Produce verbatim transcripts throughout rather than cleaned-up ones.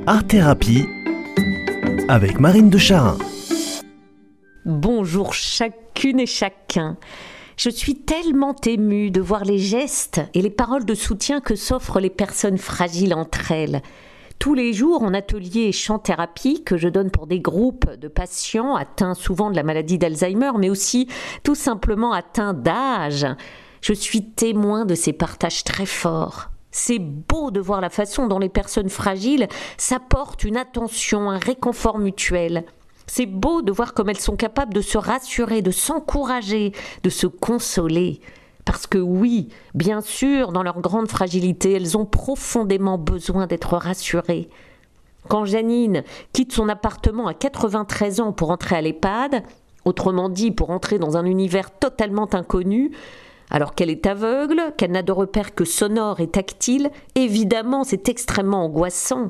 Art Thérapie avec Marine de Charin. Bonjour chacune et chacun. Je suis tellement émue de voir les gestes et les paroles de soutien que s'offrent les personnes fragiles entre elles. Tous les jours, en atelier chant-thérapie que je donne pour des groupes de patients atteints souvent de la maladie d'Alzheimer, mais aussi tout simplement atteints d'âge, je suis témoin de ces partages très forts. C'est beau de voir la façon dont les personnes fragiles s'apportent une attention, un réconfort mutuel. C'est beau de voir comme elles sont capables de se rassurer, de s'encourager, de se consoler. Parce que oui, bien sûr, dans leur grande fragilité, elles ont profondément besoin d'être rassurées. Quand Janine quitte son appartement à quatre-vingt-treize ans pour entrer à l'EHPAD, autrement dit pour entrer dans un univers totalement inconnu, alors qu'elle est aveugle, qu'elle n'a de repères que sonores et tactiles, évidemment c'est extrêmement angoissant.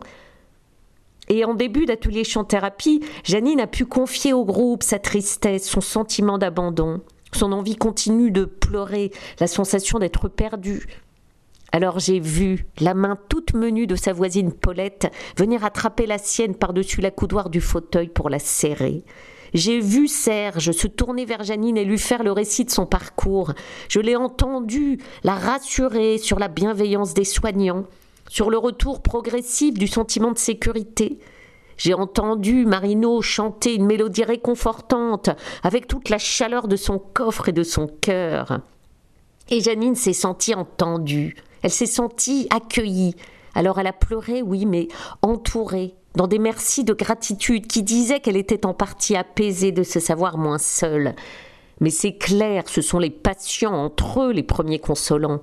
Et en début d'atelier chant-thérapie, Janine a pu confier au groupe sa tristesse, son sentiment d'abandon, son envie continue de pleurer, la sensation d'être perdue. Alors j'ai vu la main toute menue de sa voisine Paulette venir attraper la sienne par-dessus la coudoir du fauteuil pour la serrer. J'ai vu Serge se tourner vers Janine et lui faire le récit de son parcours. Je l'ai entendu la rassurer sur la bienveillance des soignants, sur le retour progressif du sentiment de sécurité. J'ai entendu Marino chanter une mélodie réconfortante avec toute la chaleur de son coffre et de son cœur. Et Janine s'est sentie entendue, elle s'est sentie accueillie. Alors elle a pleuré, oui, mais entourée, dans des merci de gratitude qui disaient qu'elle était en partie apaisée de se savoir moins seule. Mais c'est clair, ce sont les patients entre eux les premiers consolants.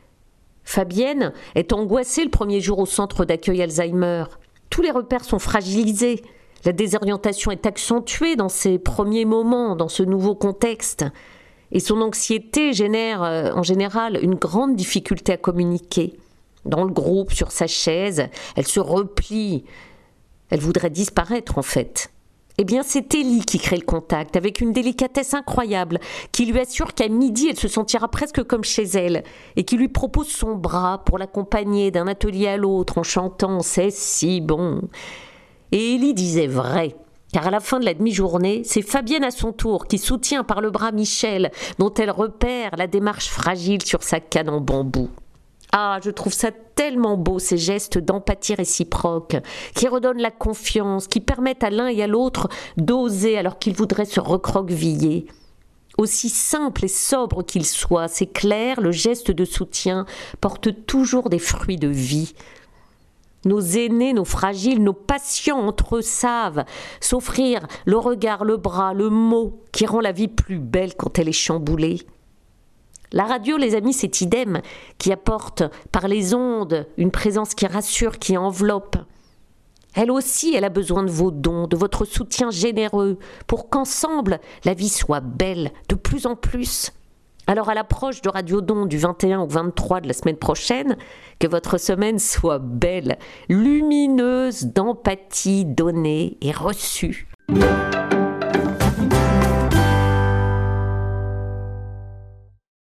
Fabienne est angoissée le premier jour au centre d'accueil Alzheimer. Tous les repères sont fragilisés. La désorientation est accentuée dans ces premiers moments, dans ce nouveau contexte. Et son anxiété génère euh, en général une grande difficulté à communiquer. Dans le groupe, sur sa chaise, elle se replie. Elle voudrait disparaître en fait. Eh bien, c'est Élie qui crée le contact, avec une délicatesse incroyable, qui lui assure qu'à midi, elle se sentira presque comme chez elle, et qui lui propose son bras pour l'accompagner d'un atelier à l'autre en chantant « C'est si bon ». Et Élie disait vrai, car à la fin de la demi-journée, c'est Fabienne à son tour qui soutient par le bras Michel, dont elle repère la démarche fragile sur sa canne en bambou. Ah, je trouve ça tellement beau, ces gestes d'empathie réciproque, qui redonnent la confiance, qui permettent à l'un et à l'autre d'oser alors qu'ils voudraient se recroqueviller. Aussi simple et sobre qu'il soit, c'est clair, le geste de soutien porte toujours des fruits de vie. Nos aînés, nos fragiles, nos patients entre eux savent s'offrir le regard, le bras, le mot qui rend la vie plus belle quand elle est chamboulée. La radio, les amis, c'est idem, qui apporte par les ondes une présence qui rassure, qui enveloppe. Elle aussi, elle a besoin de vos dons, de votre soutien généreux, pour qu'ensemble, la vie soit belle, de plus en plus. Alors à l'approche de Radio Don du vingt et un au vingt-trois de la semaine prochaine, que votre semaine soit belle, lumineuse d'empathie donnée et reçue.